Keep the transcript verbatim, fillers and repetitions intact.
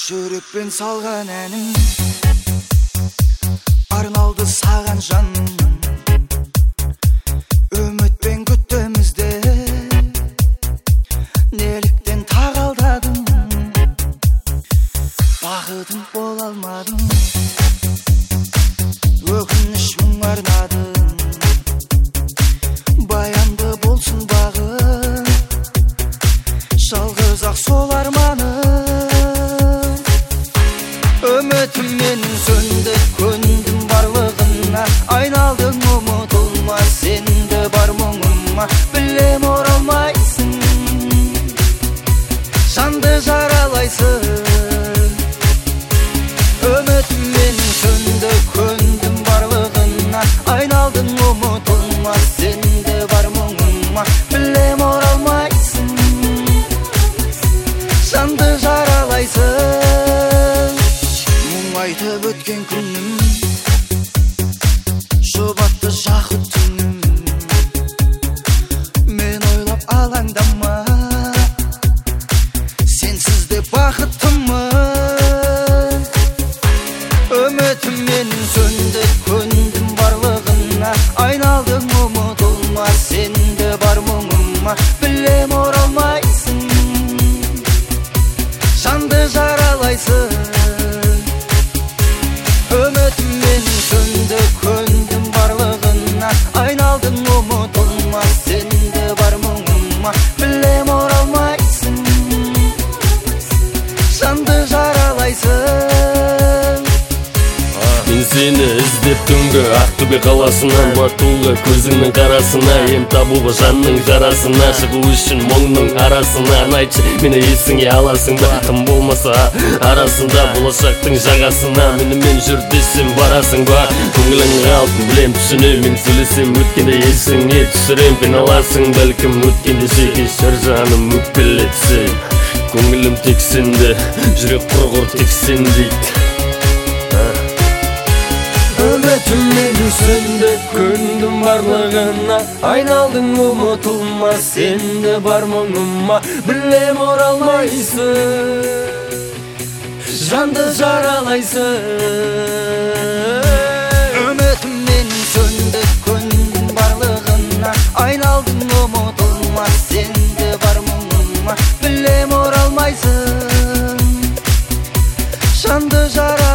жүрекпен салған әнім арналды саған жаным. Үмітпен күттімізді неліктен тағалдадым, бақытым бола алмадым, өкініш мұң арнадым. Баянды болсын бағым, жалғыз ақ сол арманым. Үмітім менің сөнді, көндім барлығына, айналдың ұмытылмас сенді бар мұңыма. Білем оралмайсың, жанды жаралайсың. Үмітім менің сөнді, көндім барлығына, айналдың ұмытылмас сенді бар мұңыма. Білем оралмайсың, жанды жаралайсың. Айтып өткен күнім, жұбатты жақыт түнім. Мен ойлап алаңдама, сенсіз де бақыттымын. Үмітім менің сөнді, көндім барлығына, айналдың ұмытылмас сенді бар мұңыма. Білем оралмайсың, жанды жаралайсың. Үмітім менің сөнді, көндім барлығына, айналдың ұмытылмас сенді бар мұңыма. Білем оралмайсың, жанды жаралайсың. Мен сені іздеп түнгі Ақтөбе қаласынан Батуға көзіңнің қарасына, ем табуға жанның жарасына, шығу үшін мұңның арасынан. Айтшы, мені есіңе аласың ба, тым болмаса арасында болашақтың жағасына. Менімен жүр десем барасың ба, көңілің қалдым білем түсіне. Мен сөйлесем өткенде есіңе түсірем, қиналасың бәлкім өткенде. Кешір жаным өкпелетсем, көңілім тек сенде, жүрек құрғыр тек сен дейді. Үмітім менің сөнді, көндім барлығына, айналдың ұмытылмас сенді бар мұңыма. Білем оралмайсың, жанды жаралайсың. Үмітім менің сөнді, көндім барлығына, айналдың ұмытылмас сенді бар мұңыма. Білем оралмайсың, жанды жаралайсың.